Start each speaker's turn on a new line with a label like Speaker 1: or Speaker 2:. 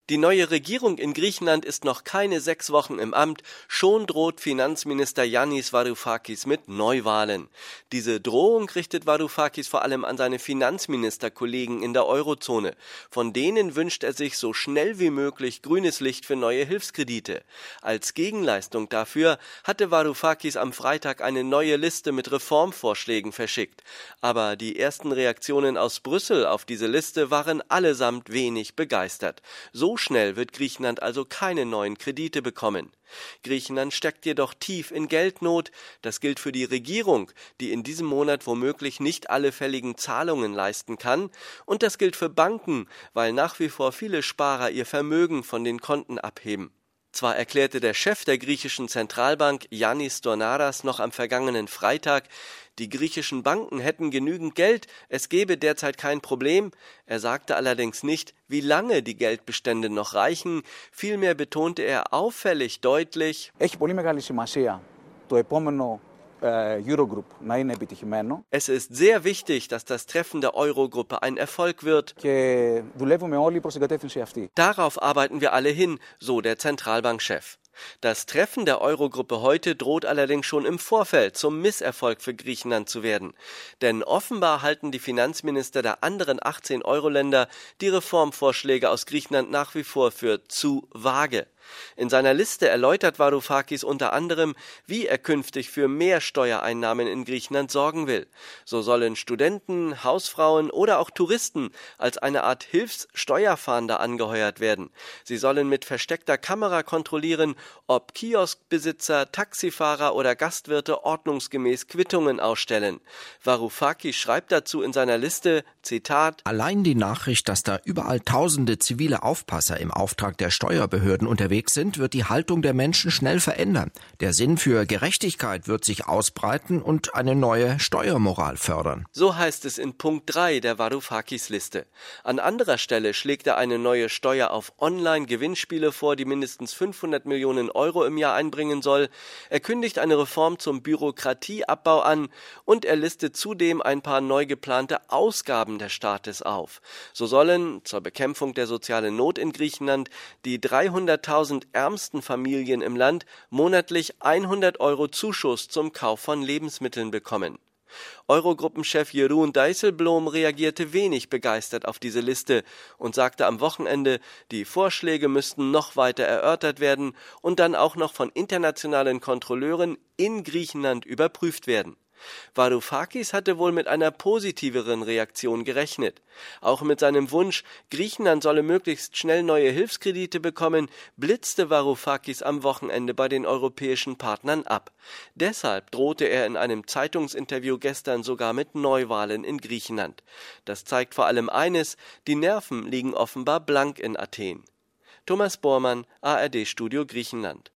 Speaker 1: Die neue Regierung in Griechenland ist noch keine 6 Wochen im Amt, schon droht Finanzminister Yannis Varoufakis mit Neuwahlen. Diese Drohung richtet Varoufakis vor allem an seine Finanzministerkollegen in der Eurozone. Von denen wünscht er sich so schnell wie möglich grünes Licht für neue Hilfskredite. Als Gegenleistung dafür hatte Varoufakis am Freitag eine neue Liste mit Reformvorschlägen verschickt. Aber die ersten Reaktionen aus Brüssel auf diese Liste waren allesamt wenig begeistert. So schnell wird Griechenland also keine neuen Kredite bekommen. Griechenland steckt jedoch tief in Geldnot. Das gilt für die Regierung, die in diesem Monat womöglich nicht alle fälligen Zahlungen leisten kann. Und das gilt für Banken, weil nach wie vor viele Sparer ihr Vermögen von den Konten abheben. Zwar erklärte der Chef der griechischen Zentralbank, Yannis Stornaras, noch am vergangenen Freitag, die griechischen Banken hätten genügend Geld, es gebe derzeit kein Problem. Er sagte allerdings nicht, wie lange die Geldbestände noch reichen. Vielmehr betonte er auffällig deutlich: Es ist sehr wichtig, dass das Treffen der Eurogruppe ein Erfolg wird. Darauf arbeiten wir alle hin, so der Zentralbankchef. Das Treffen der Eurogruppe heute droht allerdings schon im Vorfeld zum Misserfolg für Griechenland zu werden. Denn offenbar halten die Finanzminister der anderen 18 Euro-Länder die Reformvorschläge aus Griechenland nach wie vor für zu vage. In seiner Liste erläutert Varoufakis unter anderem, wie er künftig für mehr Steuereinnahmen in Griechenland sorgen will. So sollen Studenten, Hausfrauen oder auch Touristen als eine Art Hilfssteuerfahnder angeheuert werden. Sie sollen mit versteckter Kamera kontrollieren, ob Kioskbesitzer, Taxifahrer oder Gastwirte ordnungsgemäß Quittungen ausstellen. Varoufakis schreibt dazu in seiner Liste, Zitat:
Speaker 2: Allein die Nachricht, dass da überall tausende zivile Aufpasser im Auftrag der Steuerbehörden unterwegs sind, wird die Haltung der Menschen schnell verändern. Der Sinn für Gerechtigkeit wird sich ausbreiten und eine neue Steuermoral fördern.
Speaker 1: So heißt es in Punkt 3 der Varoufakis-Liste. An anderer Stelle schlägt er eine neue Steuer auf Online-Gewinnspiele vor, die mindestens 500 Millionen Euro im Jahr einbringen soll. Er kündigt eine Reform zum Bürokratieabbau an und er listet zudem ein paar neu geplante Ausgaben des Staates auf. So sollen zur Bekämpfung der sozialen Not in Griechenland die 300.000 ärmsten Familien im Land monatlich 100 Euro Zuschuss zum Kauf von Lebensmitteln bekommen. Eurogruppenchef Jeroen Dijsselbloem reagierte wenig begeistert auf diese Liste und sagte am Wochenende, die Vorschläge müssten noch weiter erörtert werden und dann auch noch von internationalen Kontrolleuren in Griechenland überprüft werden. Varoufakis hatte wohl mit einer positiveren Reaktion gerechnet. Auch mit seinem Wunsch, Griechenland solle möglichst schnell neue Hilfskredite bekommen, blitzte Varoufakis am Wochenende bei den europäischen Partnern ab. Deshalb drohte er in einem Zeitungsinterview gestern sogar mit Neuwahlen in Griechenland. Das zeigt vor allem eines: Die Nerven liegen offenbar blank in Athen. Thomas Bormann, ARD-Studio Griechenland.